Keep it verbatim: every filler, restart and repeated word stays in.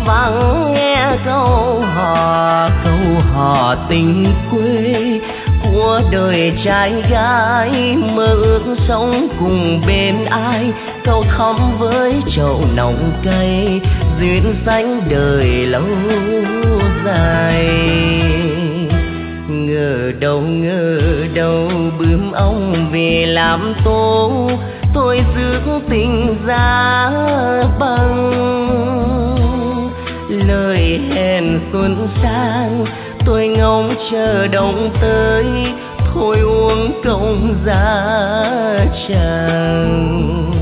vắng nghe câu hò, câu hò tình quê của đời trai gái, mơ ước sống cùng bên ai, câu thắm với chậu nồng cây, duyên dáng đời lâu dài. Ngờ đâu ngờ đâu bướm ong về làm tố, tôi giữ tình giá băng. Lời hẹn xuân sang tôi ngóng chờ đông tới, thôi uống công giá tràng.